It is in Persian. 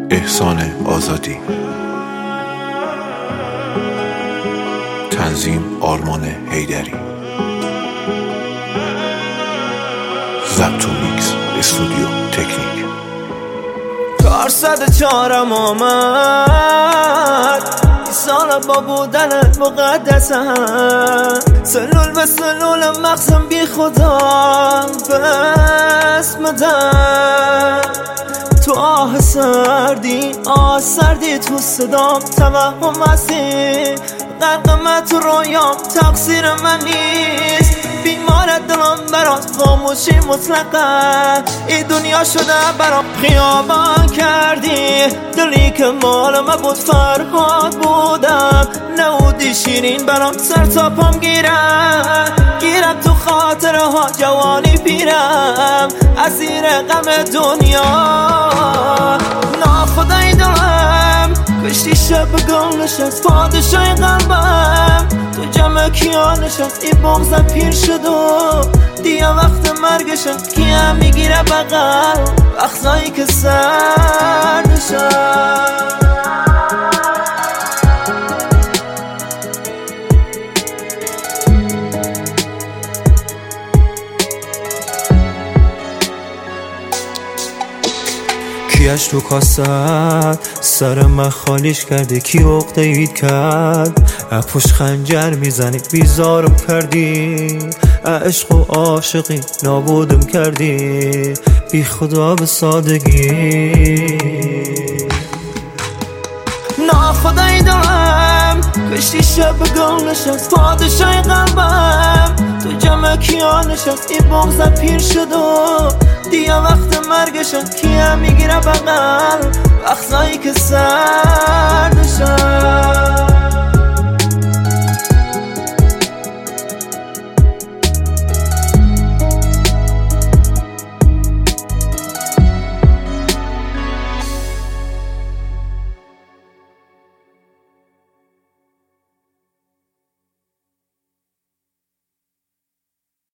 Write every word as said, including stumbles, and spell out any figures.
احسان آزادی، تنظیم آرمان حیدری، ضبط و میکس استودیو تکنیک. چهارصد چهارم آمد این سال با بودنت مقدسم، سلول به سلول مغزم بی خدا بسمدم. تو آه سردی آه سردی تو صدام، توهم هستی غرق من تو رویام، تقصیر من نیست بیمارت دلم برات، خاموشی مطلقه این دنیا شده برام خیابان کردی. دلی که مال من بود فرهاد بودم، نبودی شیرین برام سر تا پام گیرم گیرم تو خاطره ها جوانی پیرم اسیر غم دنیا. ناخدای دلم کشتی شب گل نشست، پادشای قلبم تو جمع کیا نشست. این بغضم پیر شد و دیگه وقت مرگشم، کیم میگیره بغل وقتایی که سر نشم. کیش تو کاست سر من خالیش کرده، کی عقده اید کرد اپوش خنجر میزنی بیزارم کردی. عشق و عاشقی نابودم کردی بی خدا به سادگی. ناخدای دلم کشتی شب گل نشست، پادشای قلبم تو جمع کیا نشست. این بغضم پیر شد و دیگه وقت مرگشم، کیم میگیره بغل وقتایی که سر نشم.